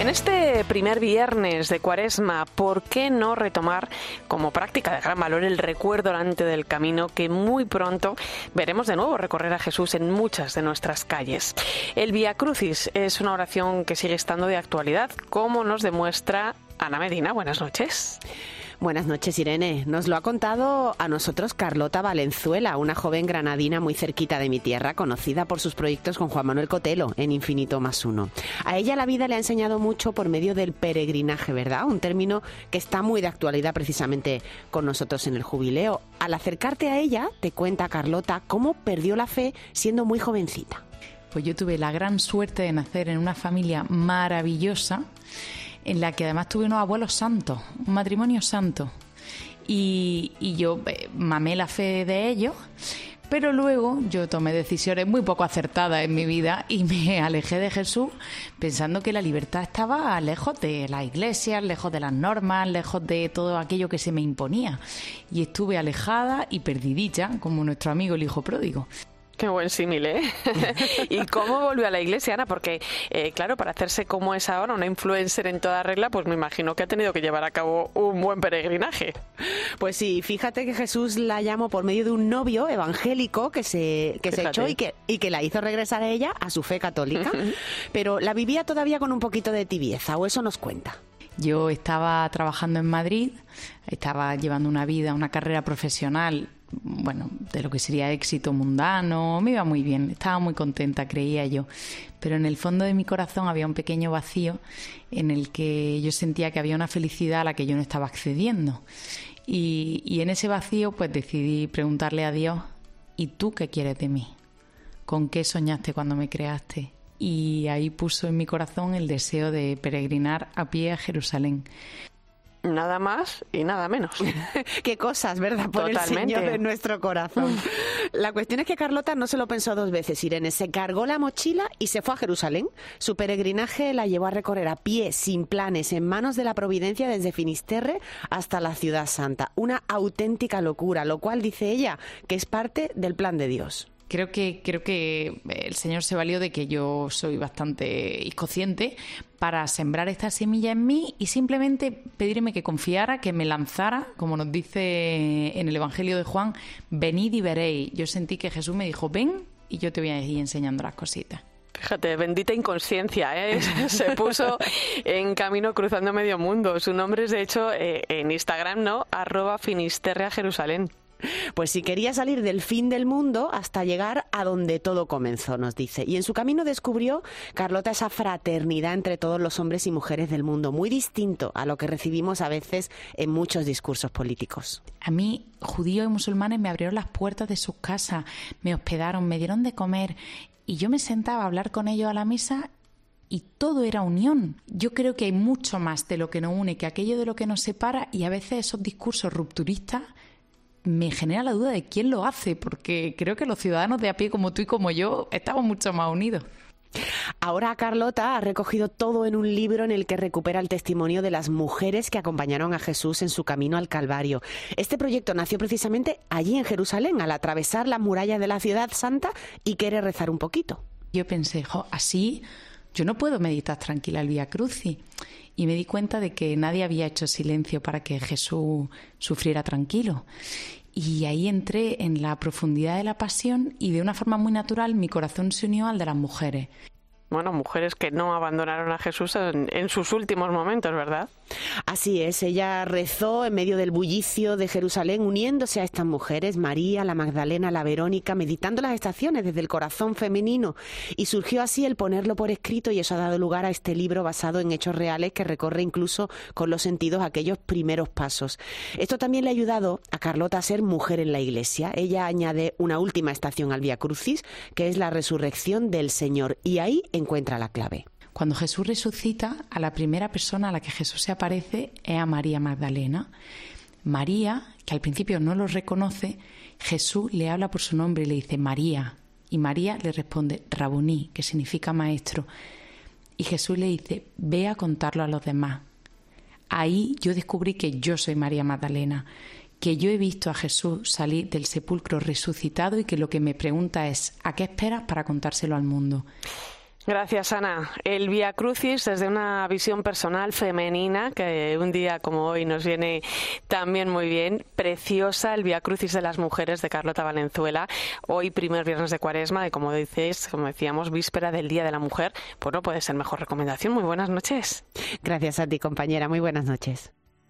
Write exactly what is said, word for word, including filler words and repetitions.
En este primer viernes de Cuaresma, ¿por qué no retomar como práctica de gran valor el recuerdo delante del camino que muy pronto veremos de nuevo recorrer a Jesús en muchas de nuestras calles? El Vía Crucis es una oración que sigue estando de actualidad, como nos demuestra Ana Medina. Buenas noches. Buenas noches, Irene. Nos lo ha contado a nosotros Carlota Valenzuela, una joven granadina muy cerquita de mi tierra, conocida por sus proyectos con Juan Manuel Cotelo en Infinito Más Uno. A ella la vida le ha enseñado mucho por medio del peregrinaje, ¿verdad? Un término que está muy de actualidad precisamente con nosotros en el Jubileo. Al acercarte a ella, te cuenta Carlota cómo perdió la fe siendo muy jovencita. Pues yo tuve la gran suerte de nacer en una familia maravillosa, en la que además tuve unos abuelos santos, un matrimonio santo. Y, y yo eh, mamé la fe de ellos, pero luego yo tomé decisiones muy poco acertadas en mi vida y me alejé de Jesús pensando que la libertad estaba lejos de las iglesias, lejos de las normas, lejos de todo aquello que se me imponía. Y estuve alejada y perdidilla, como nuestro amigo el hijo pródigo. Qué buen símil, ¿eh? ¿Y cómo volvió a la iglesia, Ana? Porque, eh, claro, para hacerse como es ahora, una influencer en toda regla, pues me imagino que ha tenido que llevar a cabo un buen peregrinaje. Pues sí, fíjate que Jesús la llamó por medio de un novio evangélico que se, que se echó y que, y que la hizo regresar a ella a su fe católica. Pero la vivía todavía con un poquito de tibieza, o eso nos cuenta. Yo estaba trabajando en Madrid, estaba llevando una vida, una carrera profesional, bueno, de lo que sería éxito mundano, me iba muy bien, estaba muy contenta, creía yo, pero en el fondo de mi corazón había un pequeño vacío en el que yo sentía que había una felicidad a la que yo no estaba accediendo, y, y en ese vacío pues decidí preguntarle a Dios: ¿y tú qué quieres de mí? ¿Con qué soñaste cuando me creaste? Y ahí puso en mi corazón el deseo de peregrinar a pie a Jerusalén. Nada más y nada menos. Qué cosas, ¿verdad? Por Totalmente. El Señor de nuestro corazón. La cuestión es que Carlota no se lo pensó dos veces, Irene. Se cargó la mochila y se fue a Jerusalén. Su peregrinaje la llevó a recorrer a pie, sin planes, en manos de la providencia, desde Finisterre hasta la Ciudad Santa. Una auténtica locura, lo cual dice ella que es parte del plan de Dios. Creo que, creo que el Señor se valió de que yo soy bastante inconsciente para sembrar esta semilla en mí y simplemente pedirme que confiara, que me lanzara, como nos dice en el Evangelio de Juan: venid y veréis. Yo sentí que Jesús me dijo: ven y yo te voy a ir enseñando las cositas. Fíjate, bendita inconsciencia, ¿eh? Se puso en camino cruzando medio mundo. Su nombre es, de hecho, eh, en Instagram, ¿no? Arroba Finisterre a Jerusalén. Pues si quería salir del fin del mundo hasta llegar a donde todo comenzó, nos dice. Y en su camino descubrió, Carlota, esa fraternidad entre todos los hombres y mujeres del mundo, muy distinto a lo que recibimos a veces en muchos discursos políticos. A mí, judíos y musulmanes me abrieron las puertas de sus casas, me hospedaron, me dieron de comer y yo me sentaba a hablar con ellos a la mesa y todo era unión. Yo creo que hay mucho más de lo que nos une que aquello de lo que nos separa, y a veces esos discursos rupturistas me genera la duda de quién lo hace, porque creo que los ciudadanos de a pie como tú y como yo estamos mucho más unidos. Ahora Carlota ha recogido todo en un libro en el que recupera el testimonio de las mujeres que acompañaron a Jesús en su camino al Calvario. Este proyecto nació precisamente allí en Jerusalén, al atravesar las murallas de la Ciudad Santa y quiere rezar un poquito. Yo pensé, jo, así yo no puedo meditar tranquila el Vía Crucis. Y me di cuenta de que nadie había hecho silencio para que Jesús sufriera tranquilo. Y ahí entré en la profundidad de la pasión y de una forma muy natural mi corazón se unió al de las mujeres. Bueno, mujeres que no abandonaron a Jesús en, en sus últimos momentos, ¿verdad? Así es, ella rezó en medio del bullicio de Jerusalén, uniéndose a estas mujeres, María, la Magdalena, la Verónica, meditando las estaciones desde el corazón femenino. Y surgió así el ponerlo por escrito, y eso ha dado lugar a este libro basado en hechos reales que recorre incluso con los sentidos aquellos primeros pasos. Esto también le ha ayudado a Carlota a ser mujer en la Iglesia. Ella añade una última estación al Vía Crucis, que es la resurrección del Señor, y ahí encuentra la clave. Cuando Jesús resucita, a la primera persona a la que Jesús se aparece es a María Magdalena. María, que al principio no lo reconoce, Jesús le habla por su nombre y le dice María. Y María le responde Rabuní, que significa maestro. Y Jesús le dice, ve a contarlo a los demás. Ahí yo descubrí que yo soy María Magdalena, que yo he visto a Jesús salir del sepulcro resucitado y que lo que me pregunta es, ¿a qué esperas para contárselo al mundo? Gracias, Ana. El Vía Crucis desde una visión personal femenina, que un día como hoy nos viene también muy bien. Preciosa, el Vía Crucis de las mujeres de Carlota Valenzuela. Hoy, primer viernes de Cuaresma, y como dices, como decíamos, víspera del Día de la Mujer, pues no puede ser mejor recomendación. Muy buenas noches. Gracias a ti, compañera. Muy buenas noches.